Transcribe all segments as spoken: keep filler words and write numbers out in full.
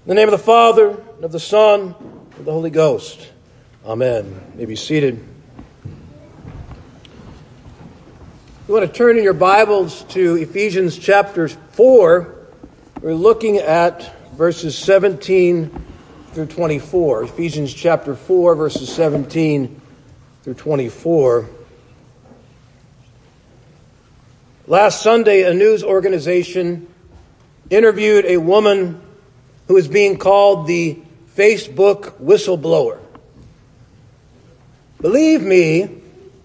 In the name of the Father, and of the Son, and of the Holy Ghost. Amen. You may be seated. You want to turn in your Bibles to Ephesians chapter four. We're looking at verses seventeen through twenty-four. Ephesians chapter four, verses seventeen through twenty-four. Last Sunday, a news organization interviewed a woman who is being called the Facebook whistleblower. Believe me,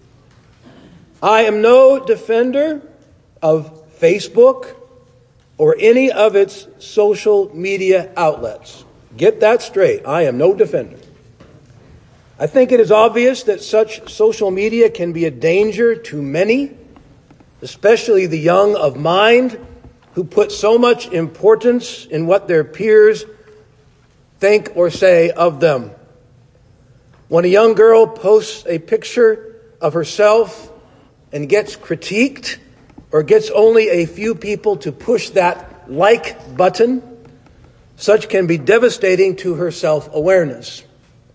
I am no defender of Facebook or any of its social media outlets. Get that straight. I am no defender. I think it is obvious that such social media can be a danger to many, especially the young of mind, who put so much importance in what their peers think or say of them. When a young girl posts a picture of herself and gets critiqued, or gets only a few people to push that like button, such can be devastating to her self-awareness.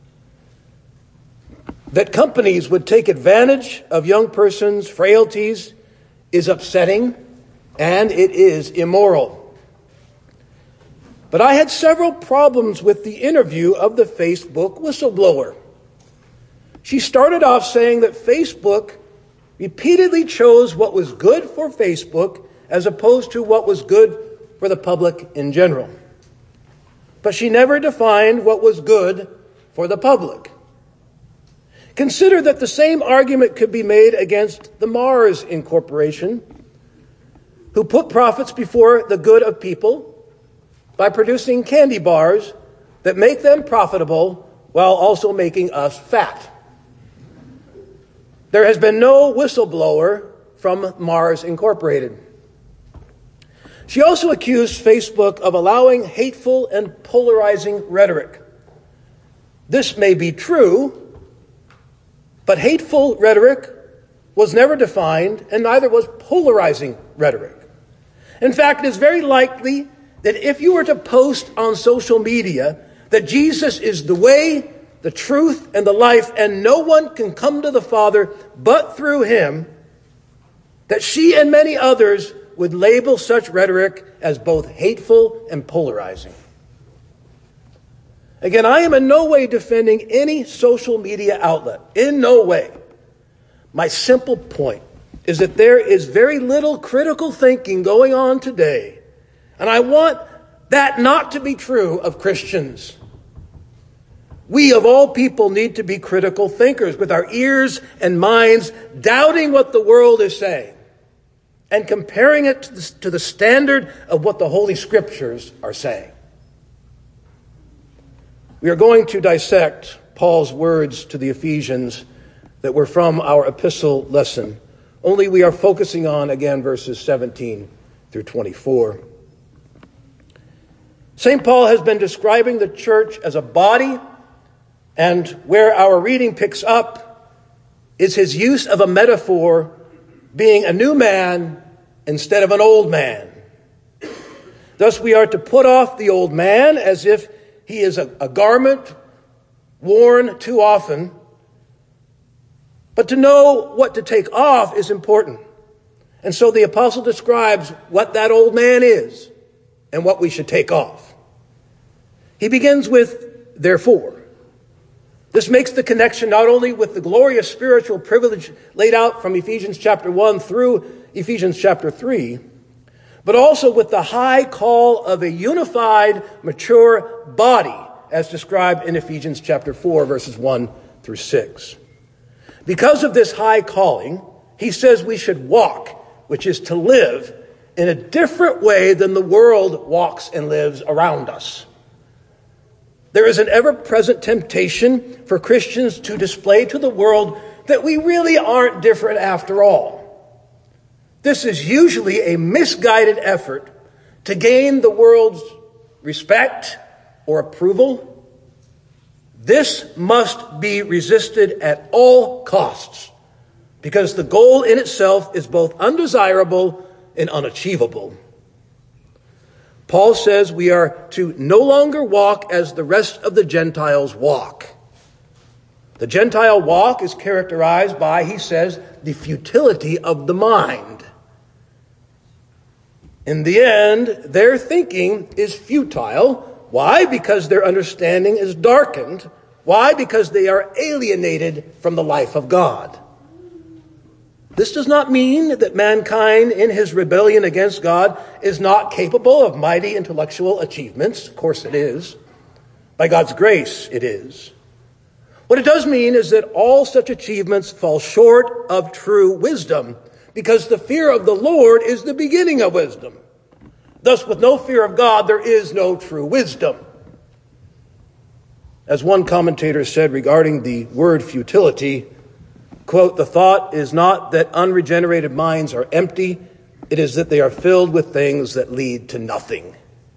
That companies would take advantage of young persons' frailties is upsetting, and it is immoral. But I had several problems with the interview of the Facebook whistleblower. She started off saying that Facebook repeatedly chose what was good for Facebook as opposed to what was good for the public in general. But she never defined what was good for the public. Consider that the same argument could be made against the Mars Incorporation, who put profits before the good of people by producing candy bars that make them profitable while also making us fat. There has been no whistleblower from Mars Incorporated. She also accused Facebook of allowing hateful and polarizing rhetoric. This may be true, but hateful rhetoric was never defined, and neither was polarizing rhetoric. In fact, it is very likely that if you were to post on social media that Jesus is the way, the truth, and the life, and no one can come to the Father but through him, that she and many others would label such rhetoric as both hateful and polarizing. Again, I am in no way defending any social media outlet. In no way. My simple point is that there is very little critical thinking going on today. And I want that not to be true of Christians. We of all people need to be critical thinkers with our ears and minds, doubting what the world is saying and comparing it to the, to the standard of what the Holy Scriptures are saying. We are going to dissect Paul's words to the Ephesians that were from our epistle lesson. Only we are focusing on, again, verses seventeen through twenty-four. Saint Paul has been describing the church as a body, and where our reading picks up is his use of a metaphor being a new man instead of an old man. Thus we are to put off the old man as if he is a, a garment worn too often. But to know what to take off is important. And so the apostle describes what that old man is and what we should take off. He begins with, therefore. This makes the connection not only with the glorious spiritual privilege laid out from Ephesians chapter one through Ephesians chapter three, but also with the high call of a unified, mature body, as described in Ephesians chapter four, verses one through six. Because of this high calling, he says we should walk, which is to live, in a different way than the world walks and lives around us. There is an ever-present temptation for Christians to display to the world that we really aren't different after all. This is usually a misguided effort to gain the world's respect or approval. This must be resisted at all costs, because the goal in itself is both undesirable and unachievable. Paul says we are to no longer walk as the rest of the Gentiles walk. The Gentile walk is characterized by, he says, the futility of the mind. In the end, their thinking is futile. Why? Because their understanding is darkened. Why? Because they are alienated from the life of God. This does not mean that mankind in his rebellion against God is not capable of mighty intellectual achievements. Of course it is. By God's grace, it is. What it does mean is that all such achievements fall short of true wisdom, because the fear of the Lord is the beginning of wisdom. Thus, with no fear of God, there is no true wisdom. As one commentator said regarding the word futility, quote, "The thought is not that unregenerated minds are empty, it is that they are filled with things that lead to nothing."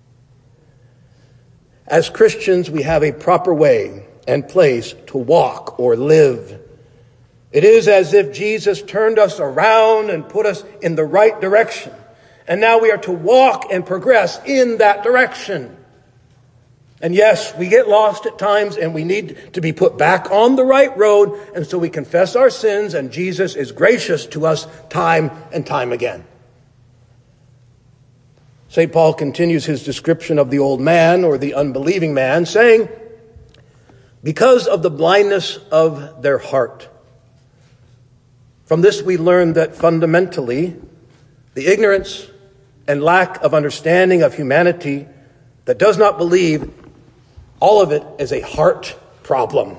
As Christians, we have a proper way and place to walk or live. It is as if Jesus turned us around and put us in the right direction. And now we are to walk and progress in that direction. And yes, we get lost at times and we need to be put back on the right road. And so we confess our sins, and Jesus is gracious to us time and time again. Saint Paul continues his description of the old man, or the unbelieving man, saying, "Because of the blindness of their heart." From this we learn that fundamentally, the ignorance and lack of understanding of humanity that does not believe, all of it is a heart problem.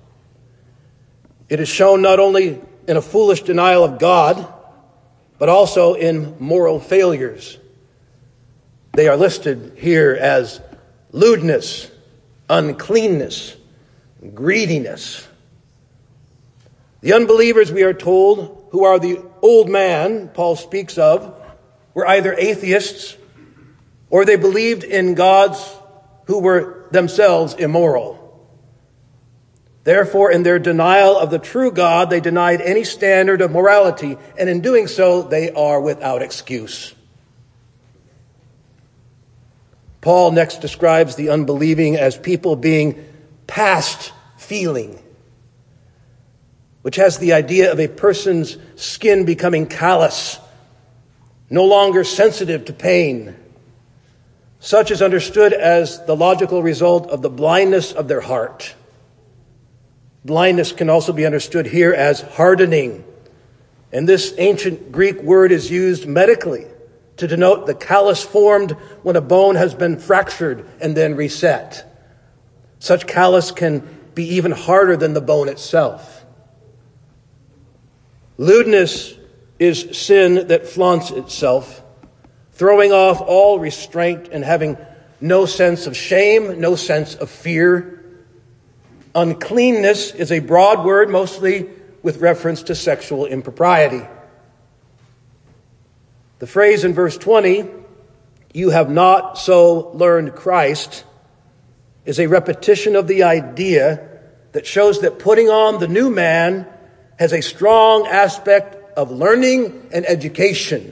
It is shown not only in a foolish denial of God, but also in moral failures. They are listed here as lewdness, uncleanness, greediness. The unbelievers, we are told, who are the old man Paul speaks of, were either atheists or they believed in gods who were themselves immoral. Therefore, in their denial of the true God, they denied any standard of morality, and in doing so, they are without excuse. Paul next describes the unbelieving as people being past feeling, which has the idea of a person's skin becoming callous, no longer sensitive to pain. Such is understood as the logical result of the blindness of their heart. Blindness can also be understood here as hardening. And this ancient Greek word is used medically to denote the callus formed when a bone has been fractured and then reset. Such callus can be even harder than the bone itself. Lewdness is sin that flaunts itself, throwing off all restraint and having no sense of shame, no sense of fear. Uncleanness is a broad word, mostly with reference to sexual impropriety. The phrase in verse twenty, "You have not so learned Christ," is a repetition of the idea that shows that putting on the new man has a strong aspect of learning and education.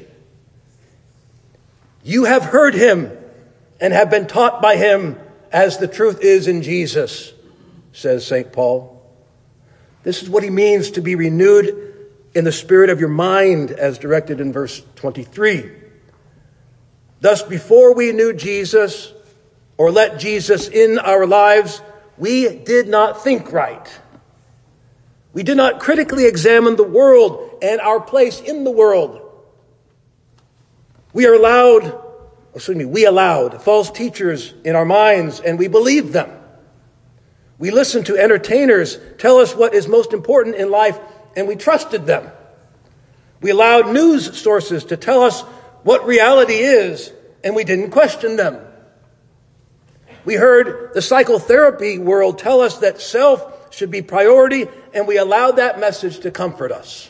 You have heard him and have been taught by him, as the truth is in Jesus, says Saint Paul. This is what he means to be renewed in the spirit of your mind, as directed in verse twenty-three. Thus, before we knew Jesus or let Jesus in our lives, we did not think right. We did not critically examine the world and our place in the world. We are allowed, excuse me, we allowed false teachers in our minds, and we believed them. We listened to entertainers tell us what is most important in life, and we trusted them. We allowed news sources to tell us what reality is, and we didn't question them. We heard the psychotherapy world tell us that self should be priority, and we allowed that message to comfort us.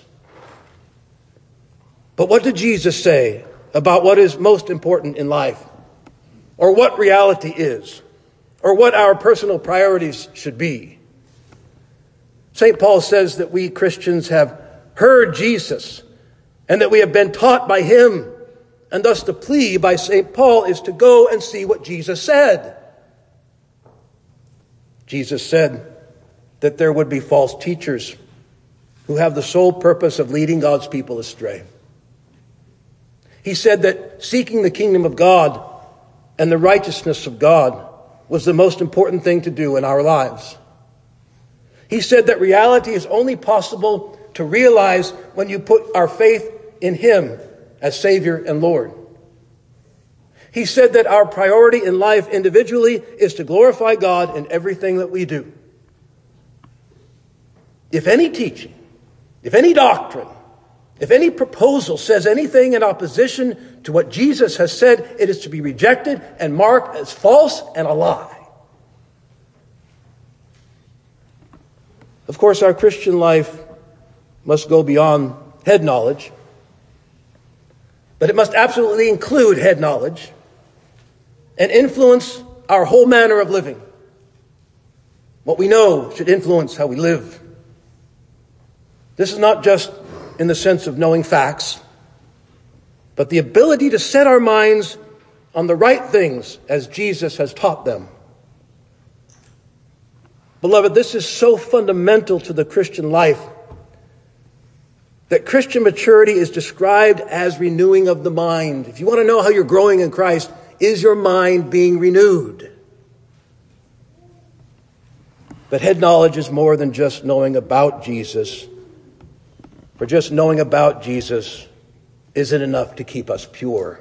But what did Jesus say about what is most important in life, or what reality is, or what our personal priorities should be? Saint Paul says that we Christians have heard Jesus, and that we have been taught by him, And thus the plea by Saint Paul is to go and see what Jesus said. Jesus said that there would be false teachers who have the sole purpose of leading God's people astray. He said that seeking the kingdom of God and the righteousness of God was the most important thing to do in our lives. He said that reality is only possible to realize when you put our faith in Him as Savior and Lord. He said that our priority in life individually is to glorify God in everything that we do. If any teaching, if any doctrine, if any proposal says anything in opposition to what Jesus has said, it is to be rejected and marked as false and a lie. Of course, our Christian life must go beyond head knowledge, but it must absolutely include head knowledge and influence our whole manner of living. What we know should influence how we live. This is not just in the sense of knowing facts, but the ability to set our minds on the right things as Jesus has taught them. Beloved, this is so fundamental to the Christian life that Christian maturity is described as renewing of the mind. If you want to know how you're growing in Christ, is your mind being renewed? But head knowledge is more than just knowing about Jesus. For just knowing about Jesus isn't enough to keep us pure.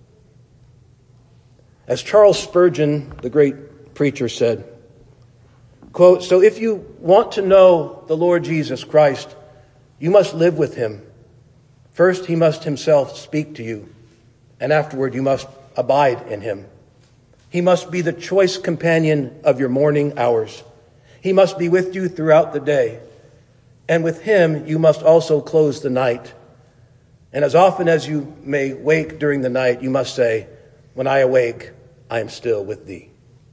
As Charles Spurgeon, the great preacher, said, quote, "So if you want to know the Lord Jesus Christ, you must live with Him. First, He must Himself speak to you, and afterward you must abide in Him. He must be the choice companion of your morning hours. He must be with you throughout the day. And with Him you must also close the night. And as often as you may wake during the night, you must say, 'When I awake, I am still with Thee.'"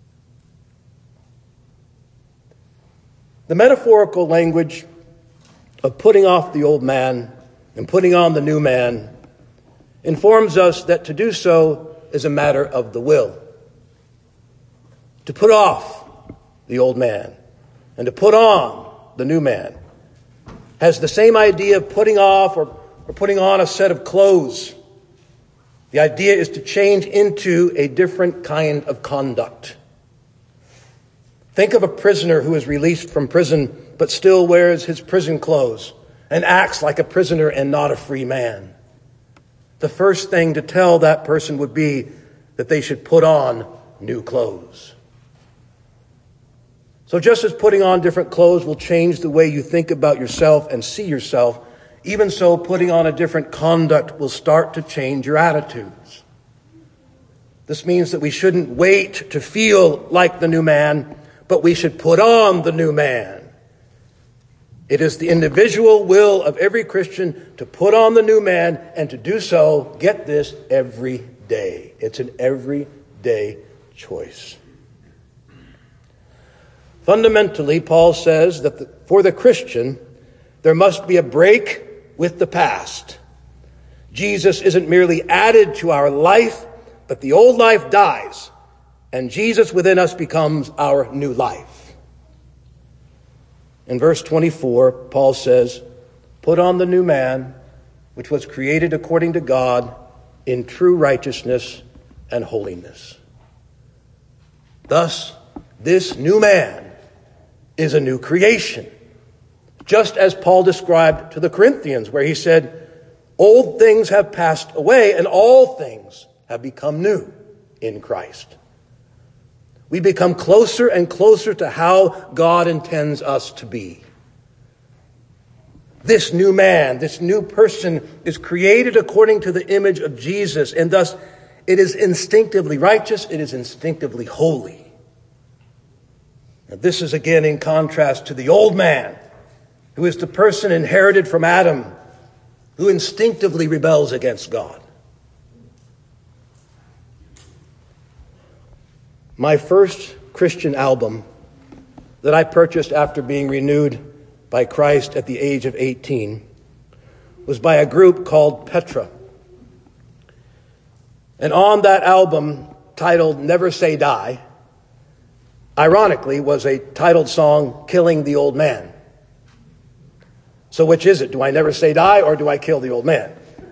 The metaphorical language of putting off the old man and putting on the new man informs us that to do so is a matter of the will. To put off the old man and to put on the new man has the same idea of putting off or, or putting on a set of clothes. The idea is to change into a different kind of conduct. Think of a prisoner who is released from prison but still wears his prison clothes and acts like a prisoner and not a free man. The first thing to tell that person would be that they should put on new clothes. So just as putting on different clothes will change the way you think about yourself and see yourself, even so putting on a different conduct will start to change your attitudes. This means that we shouldn't wait to feel like the new man, but we should put on the new man. It is the individual will of every Christian to put on the new man, and to do so, get this, every day. It's an everyday choice. Fundamentally, Paul says that the, for the Christian, there must be a break with the past. Jesus isn't merely added to our life, but the old life dies, and Jesus within us becomes our new life. In verse twenty-four, Paul says, "Put on the new man, which was created according to God in true righteousness and holiness." Thus, this new man is a new creation. Just as Paul described to the Corinthians, where he said, "Old things have passed away, and all things have become new in Christ." We become closer and closer to how God intends us to be. This new man, this new person is created according to the image of Jesus, and thus it is instinctively righteous, it is instinctively holy. Now, this is again in contrast to the old man, who is the person inherited from Adam, who instinctively rebels against God. My first Christian album that I purchased after being renewed by Christ at the age of eighteen was by a group called Petra. And on that album titled Never Say Die, ironically, was a titled song, Killing the Old Man. So which is it? Do I never say die or do I kill the old man?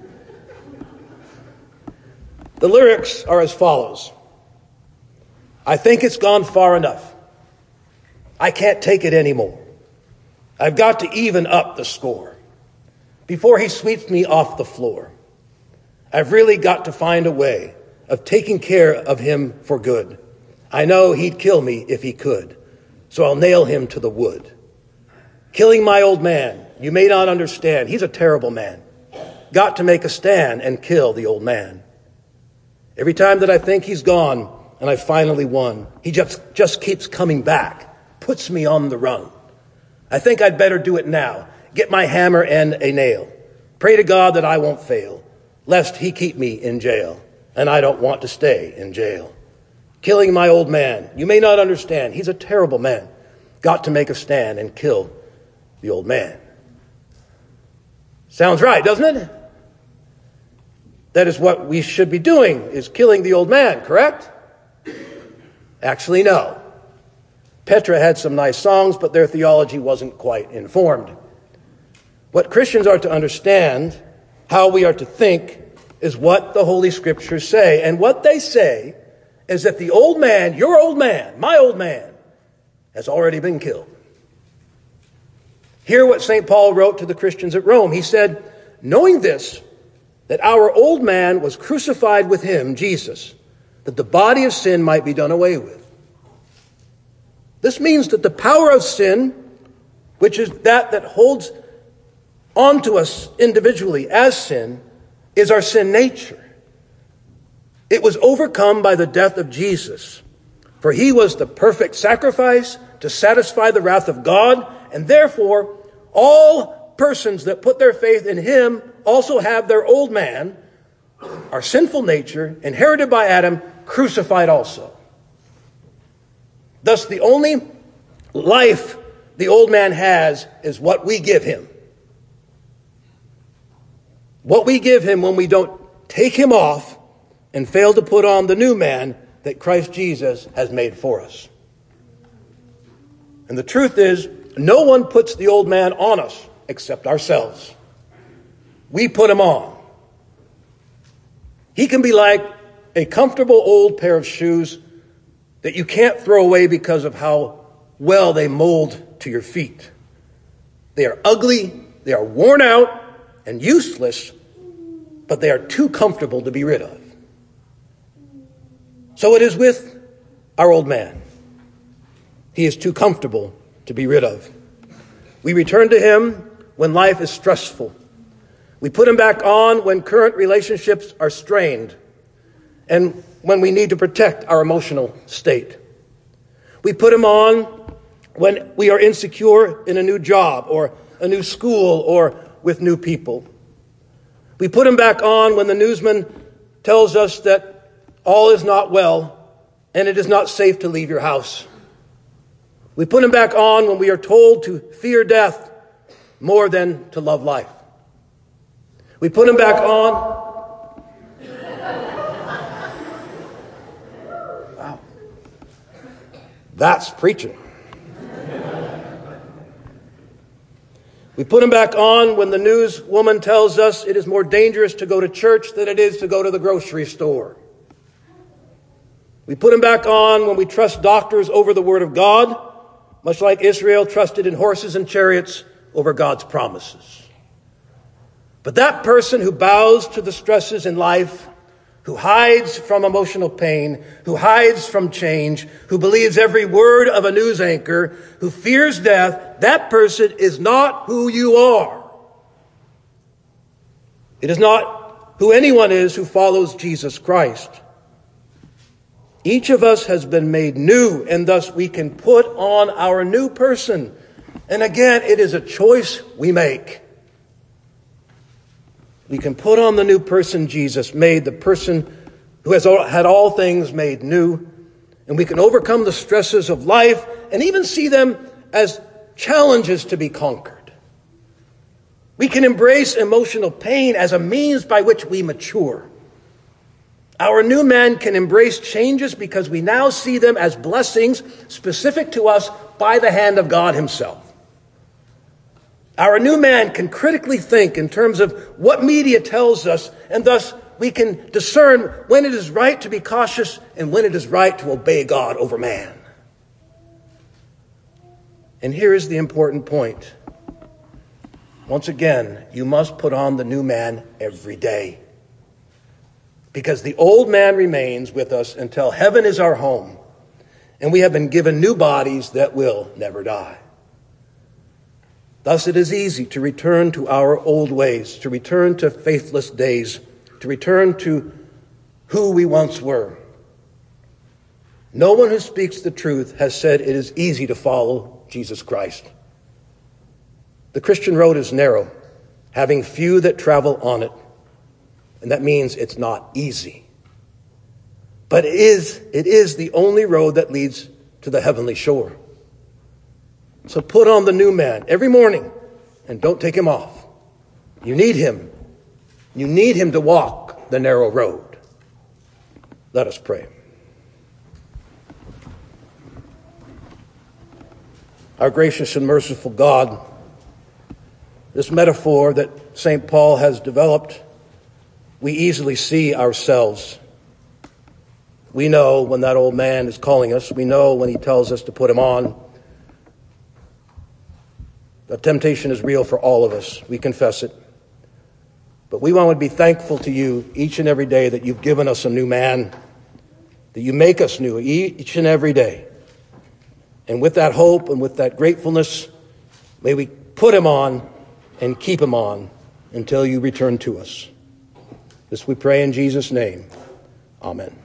The lyrics are as follows. I think it's gone far enough. I can't take it anymore. I've got to even up the score before he sweeps me off the floor. I've really got to find a way of taking care of him for good. I know he'd kill me if he could, so I'll nail him to the wood. Killing my old man, you may not understand. He's a terrible man. Got to make a stand and kill the old man. Every time that I think he's gone and I finally won, he just, just keeps coming back, puts me on the run. I think I'd better do it now. Get my hammer and a nail. Pray to God that I won't fail, lest he keep me in jail. And I don't want to stay in jail. Killing my old man, you may not understand. He's a terrible man. Got to make a stand and kill the old man. Sounds right, doesn't it? That is what we should be doing, is killing the old man, correct? Actually, no. Petra had some nice songs, but their theology wasn't quite informed. What Christians are to understand, how we are to think, is what the Holy Scriptures say. And what they say is that the old man, your old man, my old man, has already been killed. Hear what Saint Paul wrote to the Christians at Rome. He said, knowing this, that our old man was crucified with him, Jesus, that the body of sin might be done away with. This means that the power of sin, which is that that holds on to us individually as sin, is our sin nature. It was overcome by the death of Jesus, for he was the perfect sacrifice to satisfy the wrath of God, and therefore all persons that put their faith in him also have their old man, our sinful nature, inherited by Adam, crucified also. Thus, the only life the old man has is what we give him. What we give him when we don't take him off and fail to put on the new man that Christ Jesus has made for us. And the truth is, no one puts the old man on us except ourselves. We put him on. He can be like a comfortable old pair of shoes that you can't throw away because of how well they mold to your feet. They are ugly, they are worn out and useless, but they are too comfortable to be rid of. So it is with our old man. He is too comfortable to be rid of. We return to him when life is stressful. We put him back on when current relationships are strained and when we need to protect our emotional state. We put him on when we are insecure in a new job or a new school or with new people. We put him back on when the newsman tells us that all is not well and it is not safe to leave your house. We put him back on when we are told to fear death more than to love life. We put him back on. Wow. That's preaching. We put him back on when the newswoman tells us it is more dangerous to go to church than it is to go to the grocery store. We put him back on when we trust doctors over the word of God, much like Israel trusted in horses and chariots over God's promises. But that person who bows to the stresses in life, who hides from emotional pain, who hides from change, who believes every word of a news anchor, who fears death, that person is not who you are. It is not who anyone is who follows Jesus Christ. Each of us has been made new, and thus we can put on our new person. And again, it is a choice we make. We can put on the new person Jesus made, the person who has had all things made new. And we can overcome the stresses of life and even see them as challenges to be conquered. We can embrace emotional pain as a means by which we mature. Our new man can embrace changes because we now see them as blessings specific to us by the hand of God himself. Our new man can critically think in terms of what media tells us, and thus we can discern when it is right to be cautious and when it is right to obey God over man. And here is the important point. Once again, you must put on the new man every day. Because the old man remains with us until heaven is our home, and we have been given new bodies that will never die. Thus it is easy to return to our old ways, to return to faithless days, to return to who we once were. No one who speaks the truth has said it is easy to follow Jesus Christ. The Christian road is narrow, having few that travel on it, and that means it's not easy. But it is, it is the only road that leads to the heavenly shore. So put on the new man every morning and don't take him off. You need him. You need him to walk the narrow road. Let us pray. Our gracious and merciful God, this metaphor that Saint Paul has developed, we easily see ourselves. We know when that old man is calling us. We know when he tells us to put him on. The temptation is real for all of us. We confess it. But we want to be thankful to you each and every day that you've given us a new man, that you make us new each and every day. And with that hope and with that gratefulness, may we put him on and keep him on until you return to us. This we pray in Jesus' name. Amen.